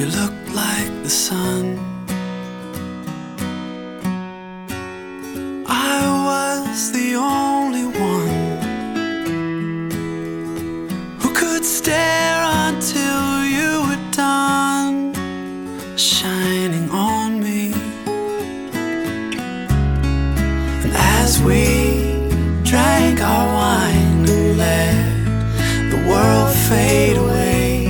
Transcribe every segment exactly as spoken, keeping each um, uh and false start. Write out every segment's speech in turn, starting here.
You look like the sun. I was the only one who could stare until you were done shining on me. And as we drank our wine and let the world fade away,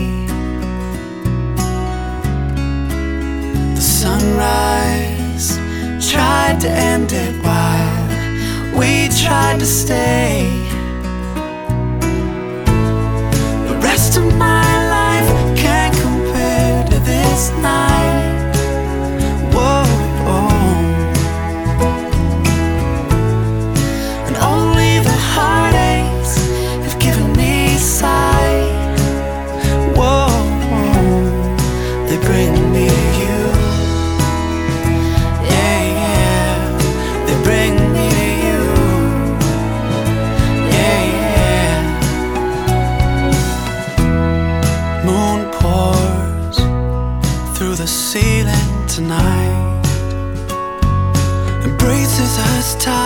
the sunrise tried to end it while we tried to stay. The rest of my life can't compare to this night. Whoa, and only the heartaches have given me sight. Whoa, they bring me to you. Yeah, yeah, they bring me to you. Yeah, yeah. Moon pours through the ceiling tonight, embraces us tight.